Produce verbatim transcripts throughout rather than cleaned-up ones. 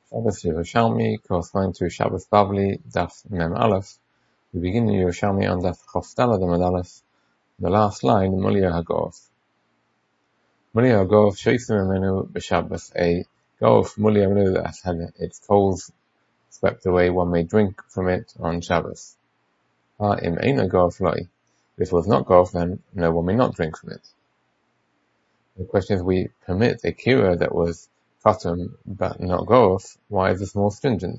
Shabbos Yerushalmi, corresponding to Shabbos Bavli, Daf Mem Aleph. We begin Yerushalmi on Daf Chof Daled Amud Aleph. The last line, Mulia Hagov. Mulia Hagov, Shoisim Emenu b'Shabbos, a Gov Mulia Emenu that has had its coals swept away, one may drink from it on Shabbos. Ha im Eina Gov Loi. If it was not Gov, then no, one may not drink from it. The question is, we permit a kira that was Fatum but not Gov, why is this more stringent?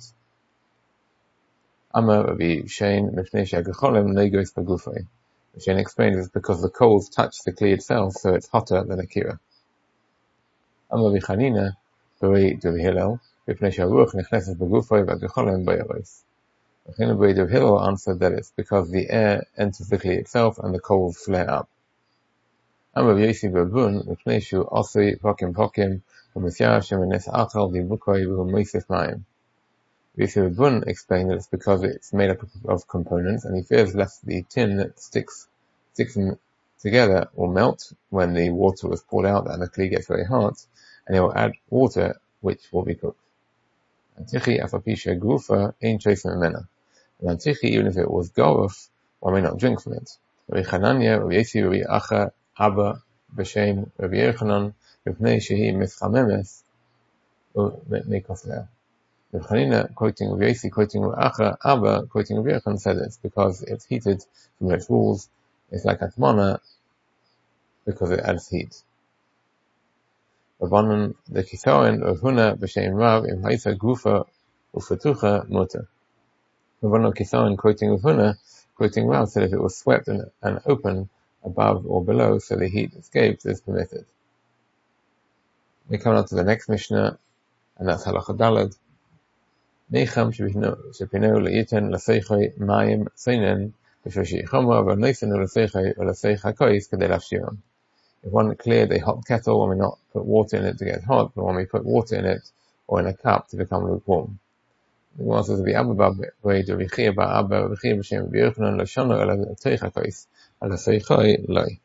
Amar Rabbi Shane Mipnei she'hagecholim negos bagufay. Shane explains it's because the coals touch the kli itself, so it's hotter than a kira. Amar Rabbi Chanina B'rei Rabbi Hillel Mipnei she'haruach nechneses bagufay v'hagecholim bayaros. Rabbi Rabbi Hillel answered that it's because the air enters the kli itself and the coals flare up. Amar Rabbi Yosi B'Bun Mipnei she'u osei pokim pokim v'misyar shemenes achal v'bukay v'moisef mayim. Rabbi Bun explained that it's because it's made up of components, and he fears lest the tin that sticks sticks them together will melt when the water was poured out and the kli gets very hot, and it will add water which will be cooked. Antichi afapisha gufa ein chosim memena. And antichi, even if it was garuf, one may not drink from it. Rabbi Chananya, Rabbi Yosi, Rabbi Acha, Abba, B'Shem, Rabbi Yochanan, Mipnei shehi mischamemes, meikosler. Rabbi Chanina, quoting Rabbi Yosi, quoting Rabbi Acha, Abba, quoting Rabbi Yochanan, said it's because it's heated from its walls. It's like atmana because it adds heat. Rabbanan, the Kisaron of Huna b'Shem Rav im Haisa Gufa uFatucha Muta. Rabbanan Kisaron, quoting Rav Huna, quoting Rav, said if it was swept and, and open above or below, so the heat escapes, is permitted. We come on to the next Mishnah, and that's Halacha Daled. Necham shepino le'iten l'seichai mayim seinen b'shoshi chama v'neisenu l'seichai v'l'seicha kois kedei lafshiram. If one cleared a hot kettle, one may not put water in it to get hot, but one may put water in it or in a cup to become lukewarm. The one says, "The Abba b'Rei Rabbi Chia bar Abba Rabbi Chia b'Shem Rabbi Yochanan l'shano ela l'seicha kois l'seichai loi."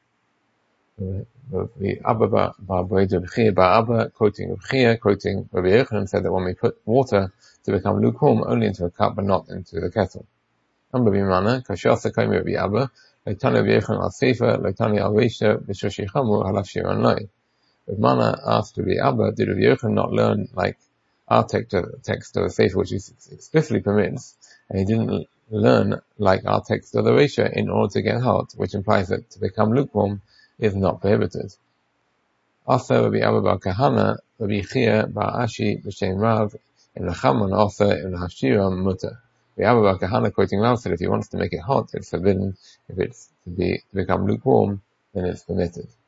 The Abba bar Rei Rabbi Chia bar Abba, quoting Rabbi Chia, quoting Rabbi Yochanan, said that one may put water to become lukewarm only into a cup but not into the kettle. Amar Bimana, Kashasa Kaimi Rabbi Abba, Leitani Rabbi Yochanan al Sefer, Leitani al Reisha, B'Shoshi Chamu, Halav Shiran Loi. Rabbi Mana asked Rabbi Abba, did Rabbi Yochanan not learn like our text, text of the Sefer, which is explicitly permits, and he didn't learn like our text of the Reisha in order to get hot, which implies that to become lukewarm is not prohibited. Also, Rabbi Abba bar Kahana, Rabbi Chia bar Ashi, B'Shem Rav, in the Chaman also in the Hashiram Mutter. The Abba bar Kahana, quoting Rav, said if he wants to make it hot, it's forbidden. If it's to be to become lukewarm, then it's permitted.